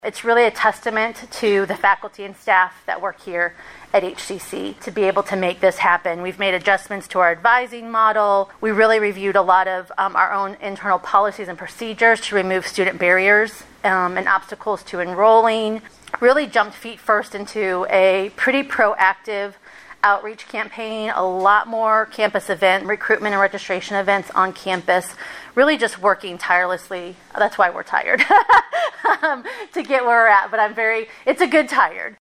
It's really a testament to the faculty and staff that work here at HCC to be able to make this happen. We've made adjustments to our advising model. We really reviewed a lot of our own internal policies and procedures to remove student barriers and obstacles to enrolling. Really jumped feet first into a pretty proactive outreach campaign, a lot more campus event, recruitment and registration events on campus, really just working tirelessly. That's why we're tired to get where we're at, but it's a good tired.